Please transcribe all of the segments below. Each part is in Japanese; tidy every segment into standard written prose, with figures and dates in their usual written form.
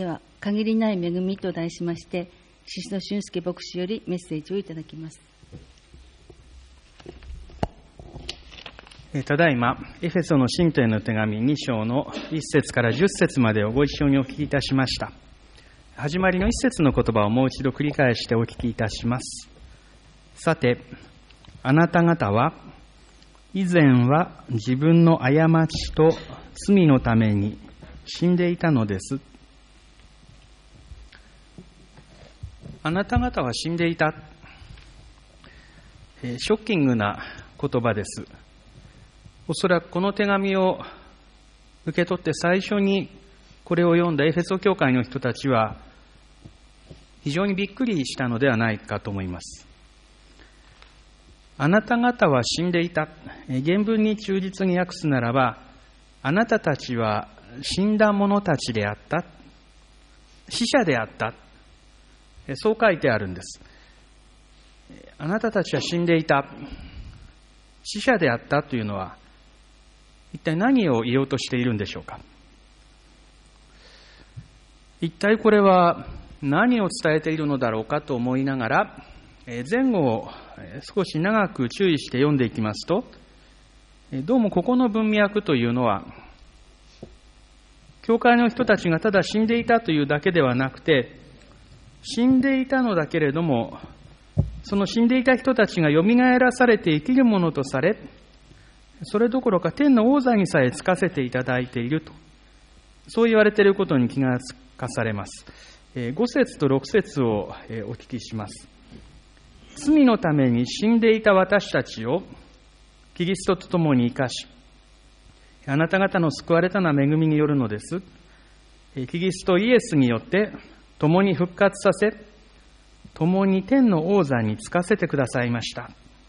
では、限りない恵みと題しまして、宍戸俊介牧師よりメッセージをいただきます。 ただいま、エフェソの信徒への手紙2章の1節から10節までをご一緒にお聞きいたしました。始まりの1節の言葉をもう一度繰り返してお聞きいたします。さて、あなた方は、以前は自分の過ちと罪のために死んでいたのです。あなた方は死んでいた。ショッキングな言葉です。おそらくこの手紙を受け取って最初にこれを読んだエフェソ教会の人たちは非常にびっくりしたのではないかと思います。あなた方は死んでいた。原文に忠実に訳すならば、あなたたちは死んだ者たちであった。死者であった。そう書いてあるんです。あなたたちは死んでいた。死者であったというのは、一体何を言おうとしているんでしょうか。一体これは何を伝えているのだろうかと思いながら、前後を少し長く注意して読んでいきますと、どうもここの文脈というのは、教会の人たちがただ死んでいたというだけではなくて、死んでいたのだけれども、その死んでいた人たちがよみがえらされて生きるものとされ、それどころか天の王座にさえつかせていただいていると、そう言われていることに気がつかされます。5節と6節をお聞きします。罪のために死んでいた私たちをキリストと共に生かし、あなた方の救われたのは恵みによるのです。キリストイエスによって共に復活させ、共に天の王座につかせてくださいました。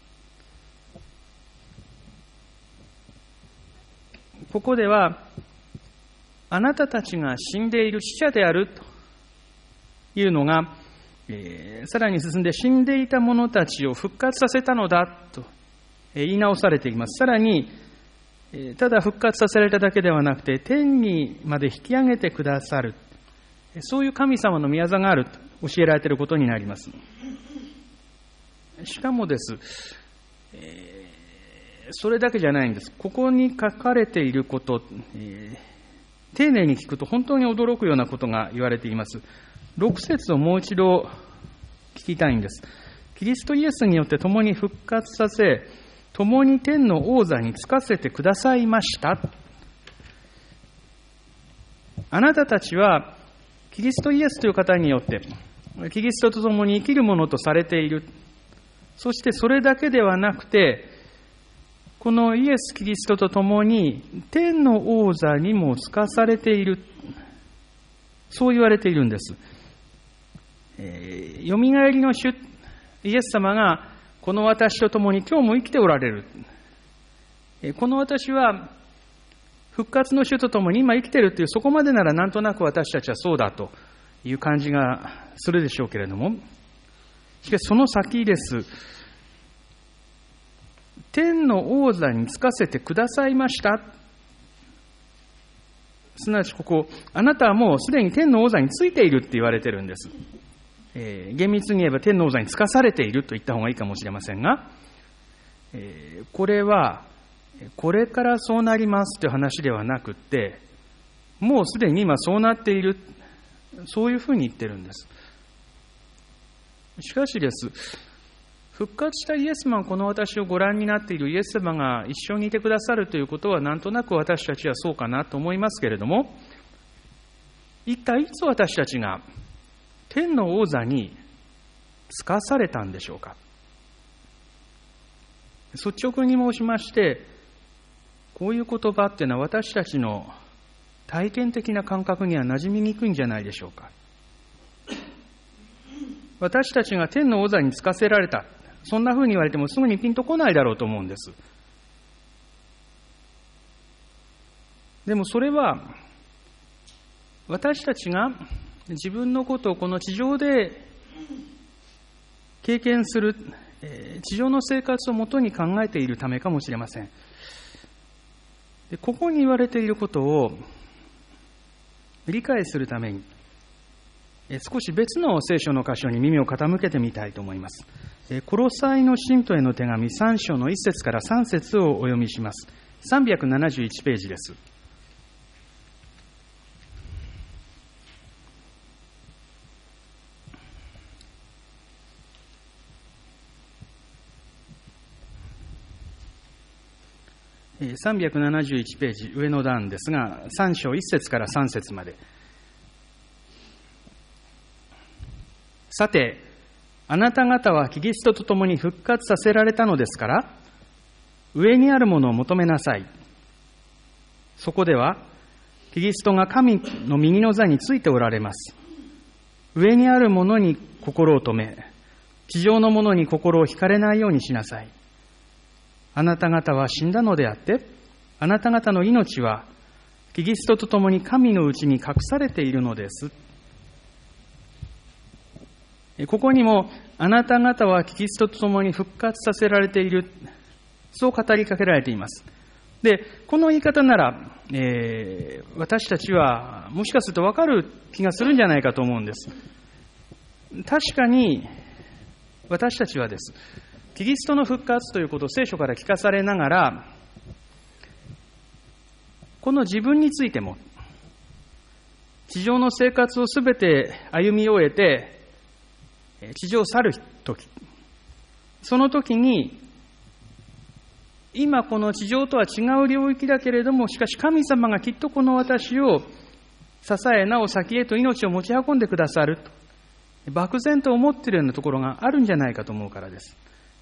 ここでは、あなたたちが死んでいる死者であるというのが、さらに進んで死んでいた者たちを復活させたのだと言い直されています。さらに、ただ復活させられただけではなくて、天にまで引き上げてくださる。そういう神様の御業があると教えられていることになります。しかもです、それだけじゃないんです。ここに書かれていること、丁寧に聞くと本当に驚くようなことが言われています。6節をもう一度聞きたいんです。キリストイエスによって共に復活させ、共に天の王座につかせてくださいました。あなたたちはキリストイエスという方によってキリストと共に生きるものとされている。そしてそれだけではなくて、このイエス・キリストと共に天の王座にもつかされている。そう言われているんです。よみがえりの主イエス様がこの私と共に今日も生きておられる。この私は復活の主と共に今生きているという、そこまでならなんとなく私たちはそうだという感じがするでしょうけれども、しかしその先です。天の王座につかせてくださいました。すなわちここ、あなたはもうすでに天の王座についているって言われてるんです。厳密に言えば天の王座につかされていると言った方がいいかもしれませんが、これはこれからそうなりますという話ではなくって、もうすでに今そうなっている、そういうふうに言ってるんです。しかしです、復活したイエス様がこの私をご覧になっているイエス様が一緒にいてくださるということは、なんとなく私たちはそうかなと思いますけれども、一体いつ私たちが天の王座につかされたんでしょうか。率直に申しまして、こういう言葉っていうのは私たちの体験的な感覚には馴染みにくいんじゃないでしょうか。私たちが天の王座につかせられた、そんなふうに言われてもすぐにピンとこないだろうと思うんです。でもそれは私たちが自分のことをこの地上で経験する、地上の生活をもとに考えているためかもしれません。でここに言われていることを理解するために、 少し別の聖書の箇所に耳を傾けてみたいと思います。コロサイの信徒への手紙3章の1節から3節をお読みします。371ページです。371ページ上の段ですが、3章1節から3節まで。さて、あなた方はキリストと共に復活させられたのですから、上にあるものを求めなさい。そこでは、キリストが神の右の座についておられます。上にあるものに心を留め、地上のものに心を惹かれないようにしなさい。あなた方は死んだのであって、あなた方の命はキリストと共に神のうちに隠されているのです。ここにも、あなた方はキリストと共に復活させられている、そう語りかけられています。で、この言い方なら、私たちはもしかすると分かる気がするんじゃないかと思うんです。確かに私たちはです、キリストの復活ということを聖書から聞かされながら、この自分についても、地上の生活をすべて歩み終えて、地上を去るとき、その時に、今この地上とは違う領域だけれども、しかし神様がきっとこの私を支え、なお先へと命を持ち運んでくださると、漠然と思っているようなところがあるんじゃないかと思うからです。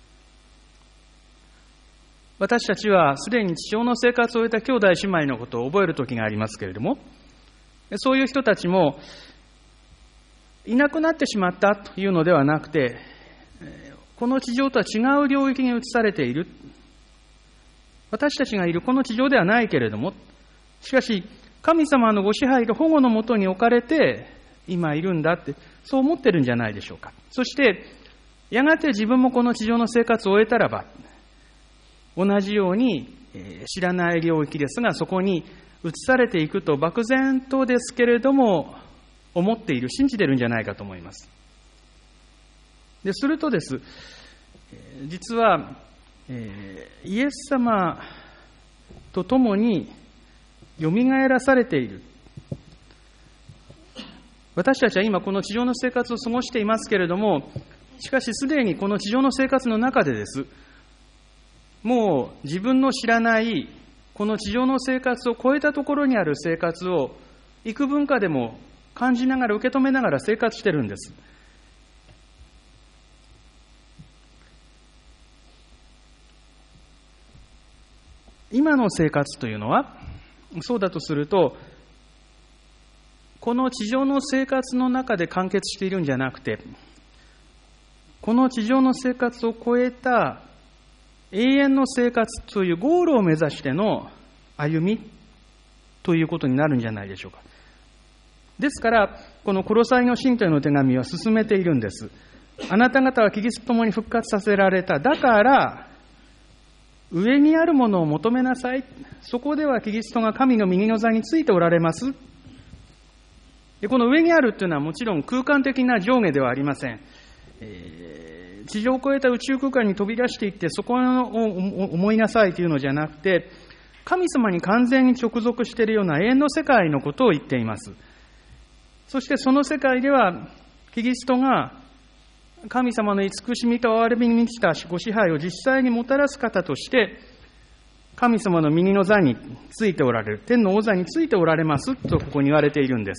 私たちはすでに地上の生活を終えた兄弟姉妹のことを覚える時がありますけれども、そういう人たちもいなくなってしまったというのではなくて、この地上とは違う領域に移されている。私たちがいるこの地上ではないけれども、しかし神様のご支配と保護のもとに置かれて今いるんだって、そう思ってるんじゃないでしょうか。そしてやがて自分もこの地上の生活を終えたらば、同じように知らない領域ですが、そこに移されていくと漠然とですけれども思っている、信じているんじゃないかと思います。するとです、実は、イエス様と共によみがえらされている。私たちは今この地上の生活を過ごしていますけれども、しかしすでにこの地上の生活の中でです、もう自分の知らないこの地上の生活を超えたところにある生活を幾分かでも感じながら受け止めながら生活してるんです。今の生活というのはそうだとすると、この地上の生活の中で完結しているんじゃなくて、この地上の生活を超えた永遠の生活というゴールを目指しての歩みということになるんじゃないでしょうか。ですから、このコロサイの信徒への手紙は進めているんです。あなた方はキリストと共に復活させられた。だから、上にあるものを求めなさい。そこではキリストが神の右の座についておられます。で、この上にあるというのはもちろん空間的な上下ではありません。地上を越えた宇宙空間に飛び出していってそこを思いなさいというのじゃなくて、神様に完全に直属しているような永遠の世界のことを言っています。そしてその世界ではキリストが神様の慈しみと憐れみに満ちたご支配を実際にもたらす方として神様の右の座についておられる、天の王座についておられますとここに言われているんです。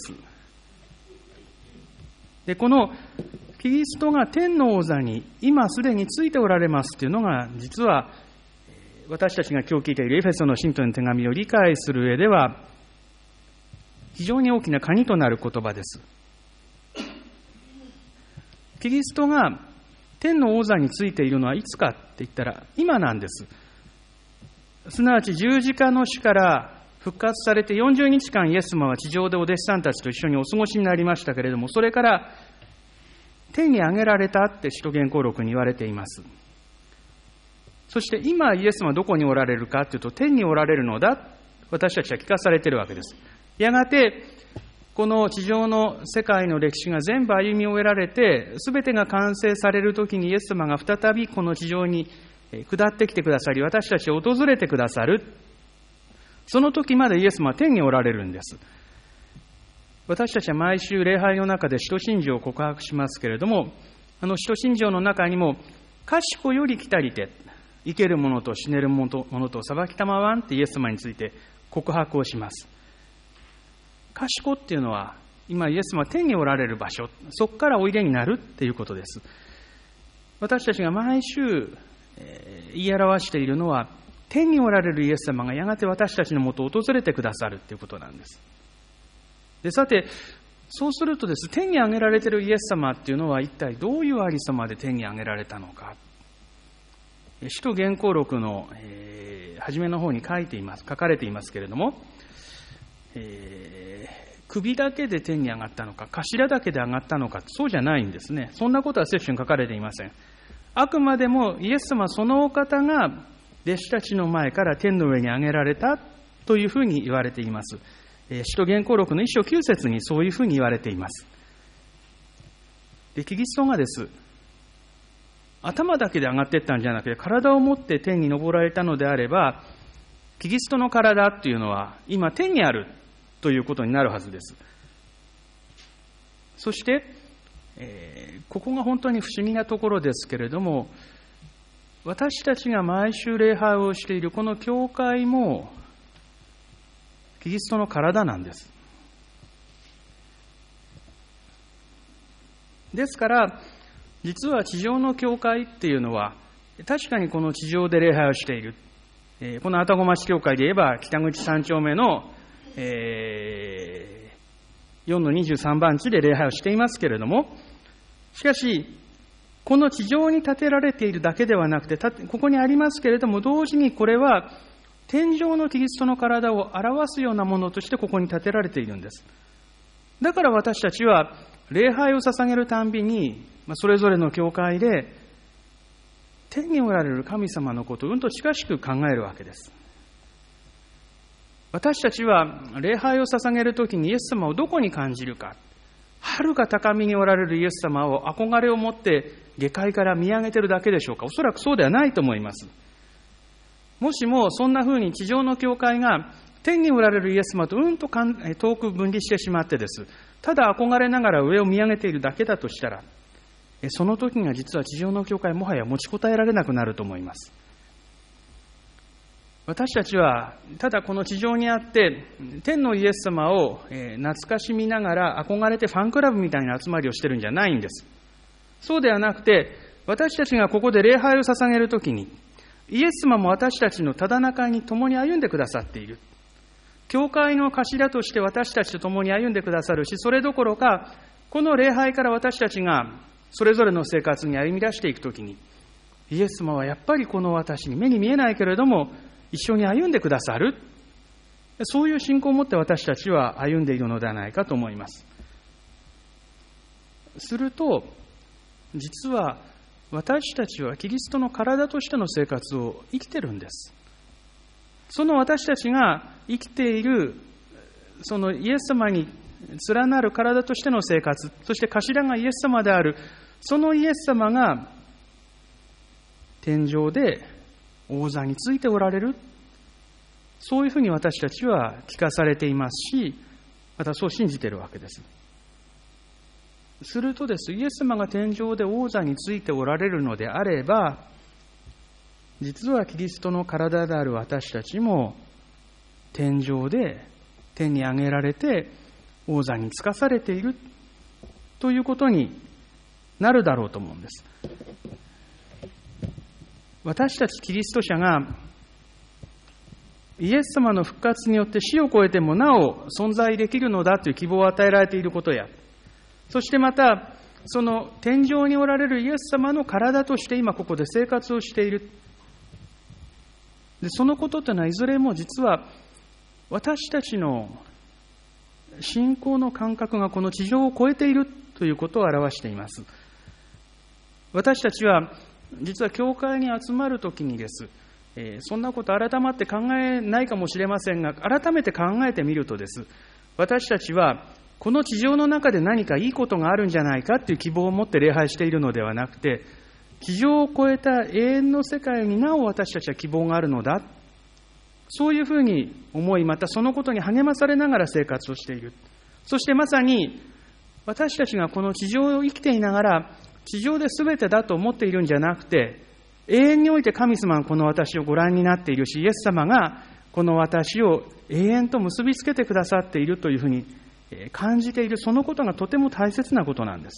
で、このキリストが天の王座に今すでについておられますというのが、実は私たちが今日聞いているエフェソの信徒の手紙を理解する上では非常に大きな鍵となる言葉です。キリストが天の王座についているのはいつかって言ったら今なんです。すなわち十字架の死から復活されて40日間イエス様は地上でお弟子さんたちと一緒にお過ごしになりましたけれども、それから天に上げられたって使徒言行録に言われています。そして今イエス様はどこにおられるかというと、天におられるのだ、私たちは聞かされているわけです。やがてこの地上の世界の歴史が全部歩み終えられて、すべてが完成されるときにイエス様が再びこの地上に下ってきてくださり、私たちを訪れてくださる。その時までイエス様は天におられるんです。私たちは毎週礼拝の中で使徒信条を告白しますけれども、使徒信条の中にも、賢より来たりて、生ける者と死ねる者と裁きたまわんってイエス様について告白をします。賢っていうのは、今イエス様は天におられる場所、そこからおいでになるっていうことです。私たちが毎週言い表しているのは、天におられるイエス様がやがて私たちのもとを訪れてくださるということなんです。で、さて、そうするとです、天に上げられているイエス様っていうのは一体どういうありさまで天に上げられたのか。使徒言行録の、初めの方に書かれていますけれども、首だけで天に上がったのか、頭だけで上がったのか、そうじゃないんですね。そんなことは聖書に書かれていません。あくまでもイエス様そのお方が弟子たちの前から天の上に上げられたというふうに言われています。使徒言行録の1章9節にそういうふうに言われています。で、キリストがです、頭だけで上がっていったんじゃなくて、体を持って天に昇られたのであれば、キリストの体というのは今天にあるということになるはずです。そして、ここが本当に不思議なところですけれども、私たちが毎週礼拝をしているこの教会もキリストの体なんです。ですから実は地上の教会っていうのは確かにこの地上で礼拝をしている。この愛宕町教会で言えば北口3丁目の、4の23番地で礼拝をしていますけれども、しかしこの地上に建てられているだけではなくて、ここにありますけれども、同時にこれは天上のキリストの体を表すようなものとしてここに建てられているんです。だから私たちは礼拝を捧げるたんびに、それぞれの教会で天におられる神様のことをと近しく考えるわけです。私たちは礼拝を捧げるときにイエス様をどこに感じるか、遥か高みにおられるイエス様を憧れを持って下界から見上げているだけでしょうか。おそらくそうではないと思います。もしもそんな風に地上の教会が天におられるイエス様とと遠く分離してしまってです、ただ憧れながら上を見上げているだけだとしたら、その時が実は地上の教会もはや持ちこたえられなくなると思います。私たちはただこの地上にあって天のイエス様を懐かしみながら憧れてファンクラブみたいな集まりをしてるんじゃないんです。そうではなくて、私たちがここで礼拝を捧げるときにイエス様も私たちのただ中に共に歩んでくださっている。教会の頭として私たちと共に歩んでくださるし、それどころかこの礼拝から私たちがそれぞれの生活に歩み出していくときに、イエス様はやっぱりこの私に目に見えないけれども一緒に歩んでくださる。そういう信仰を持って私たちは歩んでいるのではないかと思います。すると実は私たちはキリストの体としての生活を生きてるんです。その私たちが生きているそのイエス様に連なる体としての生活、そして頭がイエス様であるそのイエス様が天上で王座についておられる、そういうふうに私たちは聞かされていますし、またそう信じているわけです。するとです、イエス様が天上で王座についておられるのであれば、実はキリストの体である私たちも天上で天に上げられて王座につかされているということになるだろうと思うんです。私たちキリスト者がイエス様の復活によって死を超えてもなお存在できるのだという希望を与えられていることや、そしてまたその天上におられるイエス様の体として今ここで生活をしている。でそのことというのはいずれも実は私たちの信仰の感覚がこの地上を超えているということを表しています。私たちは実は教会に集まるときにです、そんなこと改まって考えないかもしれませんが、改めて考えてみるとです、私たちはこの地上の中で何かいいことがあるんじゃないかっていう希望を持って礼拝しているのではなくて、地上を超えた永遠の世界になお私たちは希望があるのだ。そういうふうに思い、またそのことに励まされながら生活をしている。そしてまさに私たちがこの地上を生きていながら、地上で全てだと思っているんじゃなくて、永遠において神様がこの私をご覧になっているし、イエス様がこの私を永遠と結びつけてくださっているというふうに感じている、そのことがとても大切なことなんです。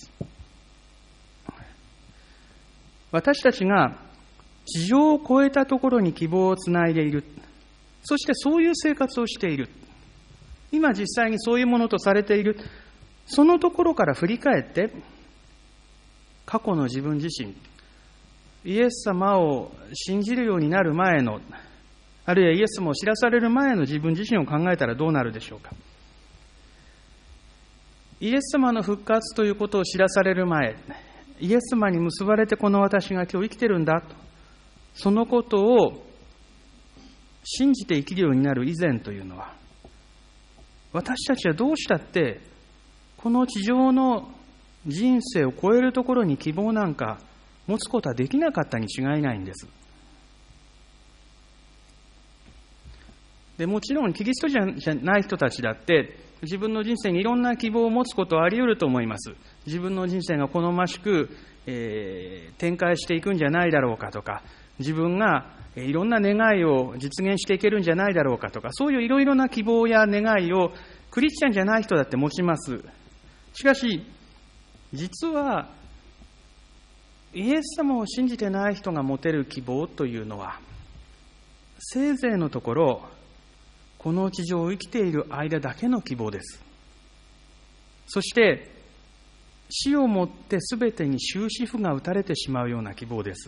私たちが地上を超えたところに希望をつないでいる。そしてそういう生活をしている。今実際にそういうものとされている。そのところから振り返って、過去の自分自身、イエス様を信じるようになる前の、あるいはイエス様を知らされる前の自分自身を考えたらどうなるでしょうか。イエス様の復活ということを知らされる前、イエス様に結ばれてこの私が今日生きてるんだと、そのことを信じて生きるようになる以前というのは、私たちはどうしたってこの地上の人生を超えるところに希望なんか持つことはできなかったに違いないんです。でもちろんキリストじゃない人たちだって自分の人生にいろんな希望を持つことはあり得ると思います。自分の人生が好ましく、展開していくんじゃないだろうかとか、自分がいろんな願いを実現していけるんじゃないだろうかとか、そういういろいろな希望や願いをクリスチャンじゃない人だって持ちます。しかし実はイエス様を信じてない人が持てる希望というのは、せいぜいのところこの地上を生きている間だけの希望です。そして死をもってすべてに終止符が打たれてしまうような希望です。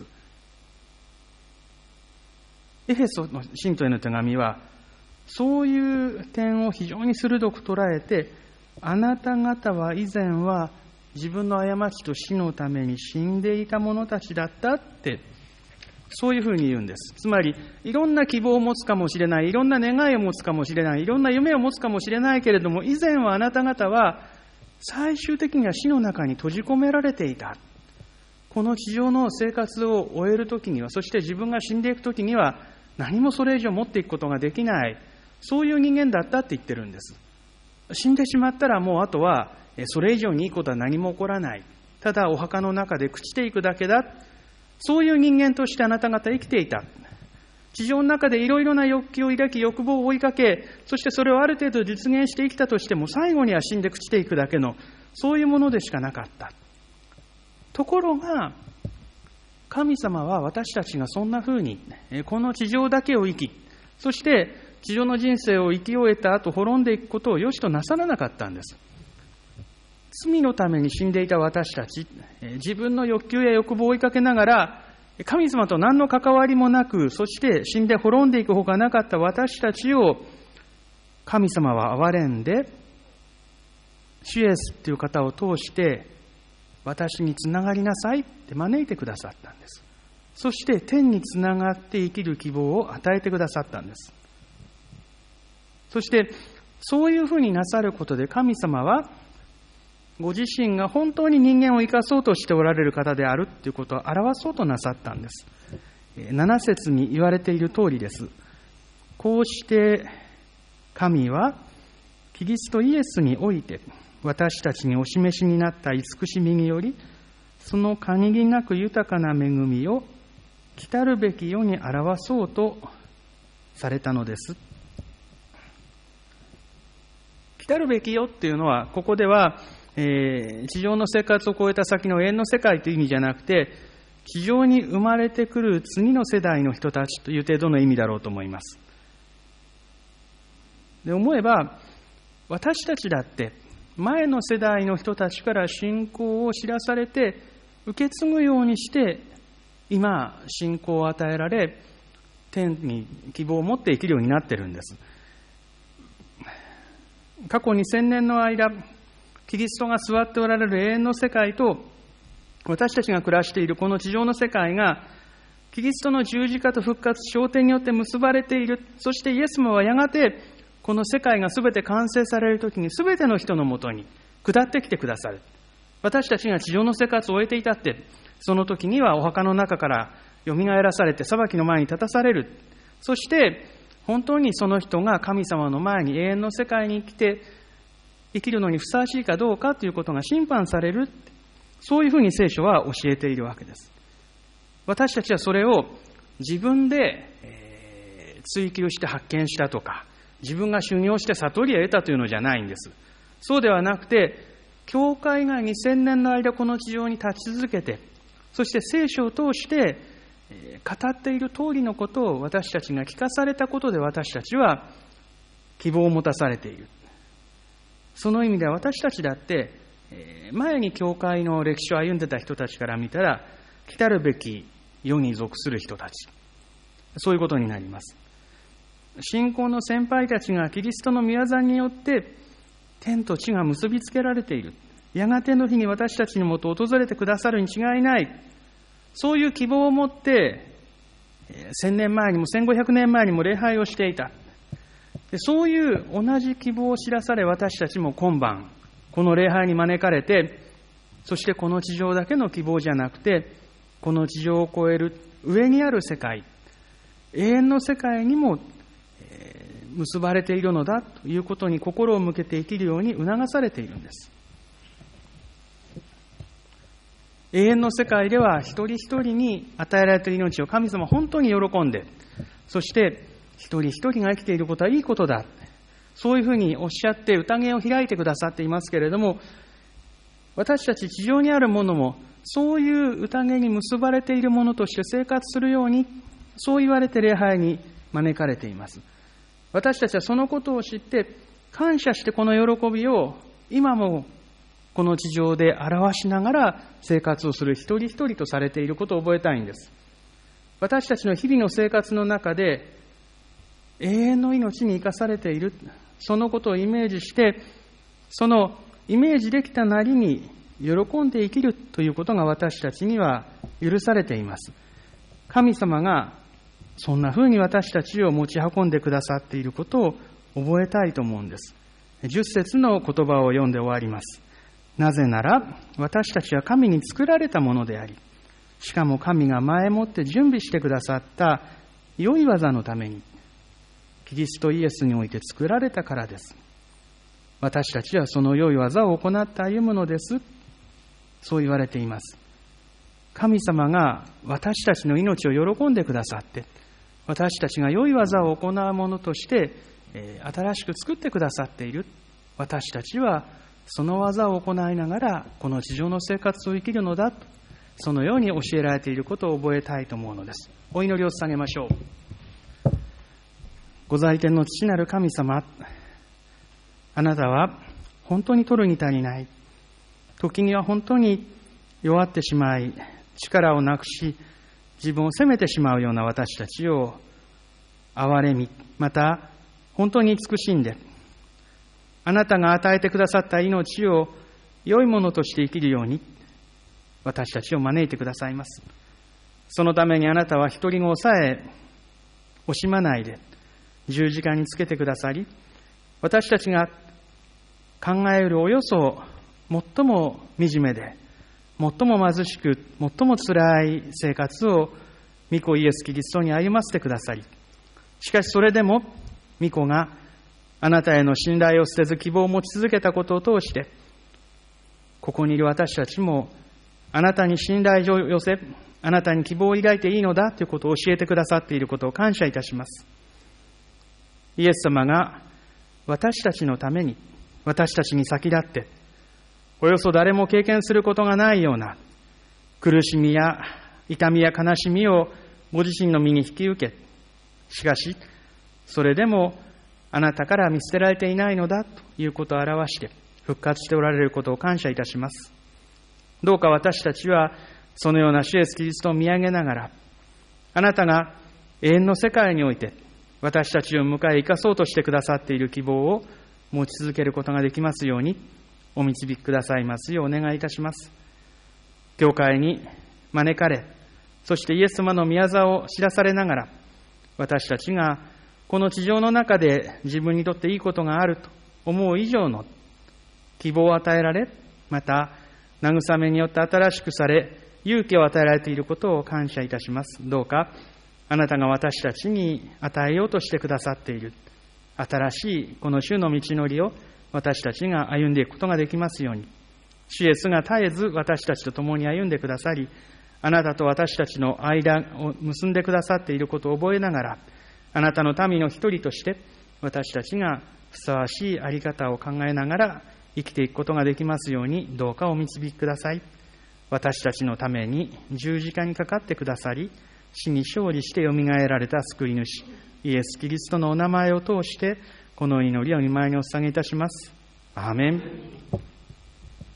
エフェソの信徒への手紙はそういう点を非常に鋭く捉えて、あなた方は以前は自分の過ちと死のために死んでいた者たちだったって、そういうふうに言うんです。つまりいろんな希望を持つかもしれない、いろんな願いを持つかもしれない、いろんな夢を持つかもしれないけれども、以前はあなた方は最終的には死の中に閉じ込められていた。この地上の生活を終えるときには、そして自分が死んでいくときには何もそれ以上持っていくことができない、そういう人間だったって言ってるんです。死んでしまったらもうあとはそれ以上にいいことは何も起こらない、ただお墓の中で朽ちていくだけだ、そういう人間としてあなた方生きていた。地上の中でいろいろな欲求を抱き、欲望を追いかけ、そしてそれをある程度実現して生きたとしても、最後には死んで朽ちていくだけの、そういうものでしかなかった。ところが神様は私たちがそんな風にこの地上だけを生き、そして地上の人生を生き終えた後滅んでいくことを良しとなさらなかったんです。罪のために死んでいた私たち、自分の欲求や欲望を追いかけながら神様と何の関わりもなく、そして死んで滅んでいくほかなかった私たちを神様は憐れんで、主イエスという方を通して私につながりなさいって招いてくださったんです。そして天につながって生きる希望を与えてくださったんです。そしてそういうふうになさることで、神様はご自身が本当に人間を生かそうとしておられる方であるということを表そうとなさったんです。7節に言われている通りです。こうして神はキリストイエスにおいて私たちにお示しになった慈しみにより、その限りなく豊かな恵みを来たるべき世に表そうとされたのです。来たるべき世っていうのは、ここでは地上の生活を超えた先の永遠の世界という意味じゃなくて、地上に生まれてくる次の世代の人たちという程度の意味だろうと思います。で、思えば私たちだって前の世代の人たちから信仰を知らされて受け継ぐようにして、今信仰を与えられ天に希望を持って生きるようになっているんです。過去2000年の間、キリストが座っておられる永遠の世界と私たちが暮らしているこの地上の世界がキリストの十字架と復活昇天によって結ばれている。そしてイエス様はやがてこの世界がすべて完成されるときに、すべての人のもとに下ってきてくださる。私たちが地上の生活を終えていたって、その時にはお墓の中からよみがえらされて裁きの前に立たされる。そして本当にその人が神様の前に永遠の世界に来て生きるのにふさわしいかどうかということが審判される。そういうふうに聖書は教えているわけです。私たちはそれを自分で追求して発見したとか、自分が修行して悟りを得たというのじゃないんです。そうではなくて、教会が2000年の間この地上に立ち続けて、そして聖書を通して語っている通りのことを私たちが聞かされたことで、私たちは希望を持たされている。その意味では私たちだって前に教会の歴史を歩んでた人たちから見たら、来たるべき世に属する人たち、そういうことになります。信仰の先輩たちがキリストの御業によって天と地が結びつけられている。やがての日に私たちにもと訪れてくださるに違いない。そういう希望を持って1000年前にも1500年前にも礼拝をしていた。で、そういう同じ希望を知らされ、私たちも今晩この礼拝に招かれて、そしてこの地上だけの希望じゃなくて、この地上を超える上にある世界、永遠の世界にも結ばれているのだということに心を向けて生きるように促されているんです。永遠の世界では一人一人に与えられている命を神様は本当に喜んで、そして一人一人が生きていることはいいことだ、そういうふうにおっしゃって宴を開いてくださっていますけれども、私たち地上にあるものもそういう宴に結ばれているものとして生活するように、そう言われて礼拝に招かれています。私たちはそのことを知って感謝して、この喜びを今もこの地上で表しながら生活をする一人一人とされていることを覚えたいんです。私たちの日々の生活の中で永遠の命に生かされている、そのことをイメージして、そのイメージできたなりに喜んで生きるということが私たちには許されています。神様がそんな風に私たちを持ち運んでくださっていることを覚えたいと思うんです。10節の言葉を読んで終わります。なぜなら私たちは神に作られたものであり、しかも神が前もって準備してくださった良い技のためにキリストイエスにおいて作られたからです。私たちはその良い技を行って歩むのです。そう言われています。神様が私たちの命を喜んでくださって、私たちが良い技を行うものとして新しく作ってくださっている。私たちはその技を行いながらこの地上の生活を生きるのだと、そのように教えられていることを覚えたいと思うのです。お祈りを捧げましょう。ご在天の父なる神様、あなたは本当に取るに足りない、時には本当に弱ってしまい力をなくし自分を責めてしまうような私たちを憐れみ、また本当に慈しんで、あなたが与えてくださった命を良いものとして生きるように私たちを招いてくださいます。そのためにあなたは一人子をさえ惜しまないで十字架につけてくださり、私たちが考えるおよそ最も惨めで最も貧しく最もつらい生活を御子イエスキリストに歩ませてくださり、しかしそれでも御子があなたへの信頼を捨てず希望を持ち続けたことを通して、ここにいる私たちもあなたに信頼を寄せ、あなたに希望を抱いていいのだということを教えてくださっていることを感謝いたします。イエス様が私たちのために、私たちに先立っておよそ誰も経験することがないような苦しみや痛みや悲しみをご自身の身に引き受け、しかしそれでもあなたから見捨てられていないのだということを表して復活しておられることを感謝いたします。どうか私たちはそのような主イエスキリストを見上げながら、あなたが永遠の世界において私たちを迎え生かそうとしてくださっている希望を持ち続けることができますようにお導きくださいますようお願いいたします。教会に招かれ、そしてイエス様の御業を知らされながら、私たちがこの地上の中で自分にとっていいことがあると思う以上の希望を与えられ、また慰めによって新しくされ、勇気を与えられていることを感謝いたします。どうかあなたが私たちに与えようとしてくださっている新しいこの主の道のりを私たちが歩んでいくことができますように、主イエスが絶えず私たちと共に歩んでくださり、あなたと私たちの間を結んでくださっていることを覚えながら、あなたの民の一人として私たちがふさわしいあり方を考えながら生きていくことができますように、どうかお導きください。私たちのために十字架にかかってくださり、死に勝利してよみがえられた救い主イエス・キリストのお名前を通してこの祈りを御前にお捧げいたします。アーメン。